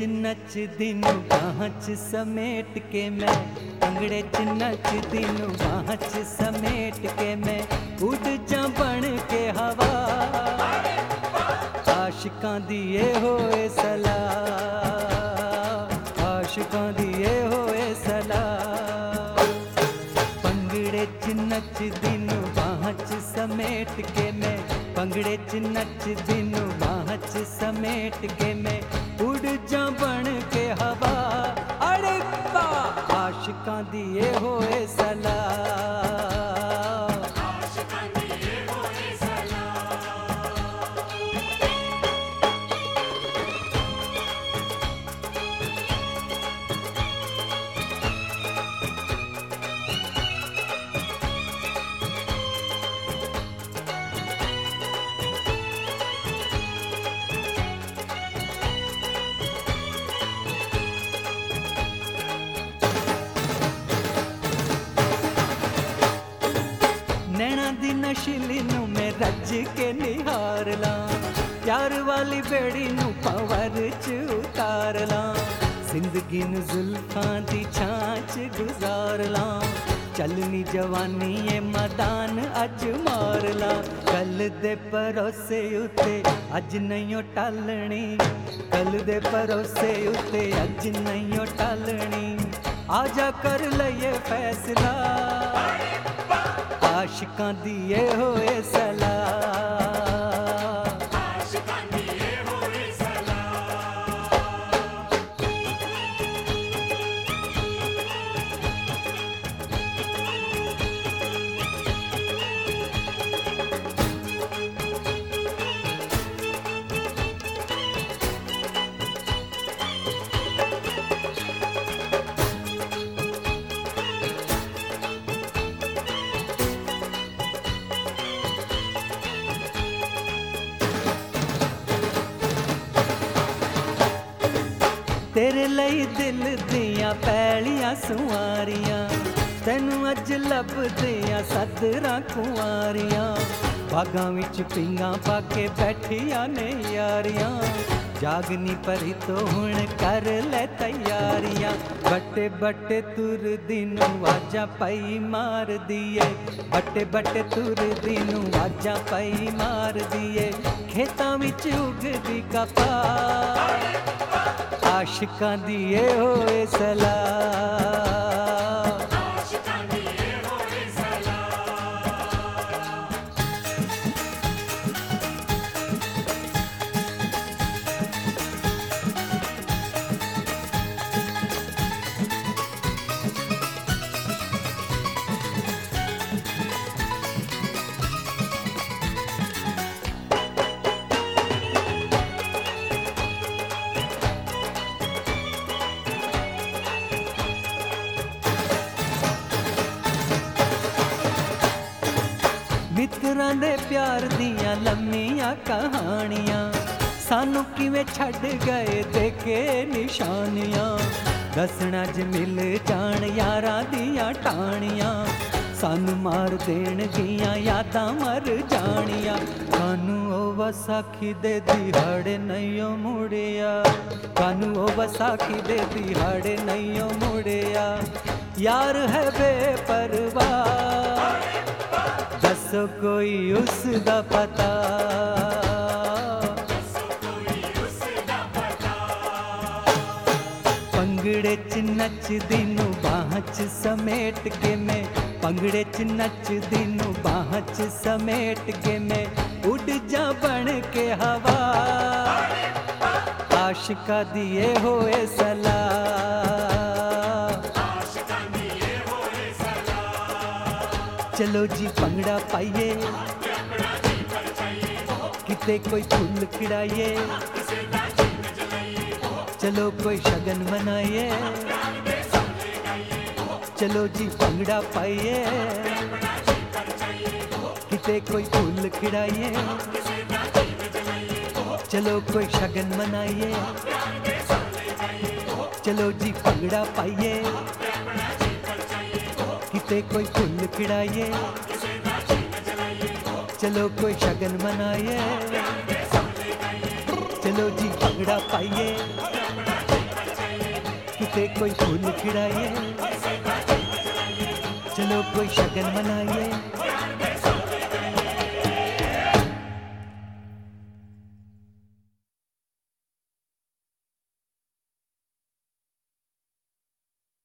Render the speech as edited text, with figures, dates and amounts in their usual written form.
नचदी नूं बाहां च समेट के मैं, भंगड़े च नचदी नूं बाहां च समेट के मैं उड़ जा बन के हवा। आशिकां दी ए होए सलाह, आशिकां दी ए होए सलाह। भंगड़े च नचदी नूं बाहां च समेट के मैं, भंगड़े च नचदी नूं बाहां च समेट के मैं उड़ जा बन के हवा। अरे वाह आशिकां दी ए होए सलाह। नैना दी नशीली नूं मैं रज के निहार लां, प्यार वाली बेड़ी नूं पवर च उतार लां। जिंदगी नूं जुल्फां दी छांच गुजार लां, चलनी जवानी ए मैदान अज मार लां। कल दे भरोसे उते अज नहीं टालनी, कल दे भरोसे उते अज नहीं टालनी। आजा कर लइए फैसला, आशिकां दी ए होए सलाह। आशिकां दी ए होए तेरे लई दिल दियां पैलियां सुआरियां, तैनू अज लभदियां सदरां कुआरियां। बागां विच पींगां पाके बैठियां ने यारियां, जागनी परी तो हुण कर ले तैयारियां। बट्टे बट्टे तुरदी नूं आजा पाई मार दिए, बट्टे बट्टे तुरदी नूं आजा पाई मार दिए। खेतां विच उगदी कपास, आशिकां दी ए होए सलाह। आशिकां दी ए होए मित्रां दे प्यार दियां लम्मियां कहानियां, सानू किवें छड्ड गए देके निशानियां। दसना ज मिल जान यारां दियां टाणियां, सानू मार देण गियां यादां मर जानियां। कानू ओ वसाखी दे दिहाड़े नहीं मुड़िया, कानू ओ वसाखी दे दिहाड़े नहीं मुड़िया। यार है बेपरवाह, दसो कोई उसदा पता। भंगड़े च नचदी नूं बाहां च समेट के मैं, भंगड़े च नचदी नूं बाहां च समेट के मैं उड़ जा बन के हवा। आशिकां दी ए होए सलाह। चलो जी भंगड़ा पाइए, किते कोई फुल खिड़ाइए, चलो कोई शगन मनाइए। चलो जी भंगड़ा पाइए, किते कोई फुल खिड़ाइए, चलो कोई शगन मनाइए। चलो जी भंगड़ा पाइए, किते कोई फुल खिड़ाइए, चलो कोई शगन मनाइए। चलो जी भंगड़ा पाइए। ते कोई फूल खिड़ाइए, चलो कोई शगन मनाइए।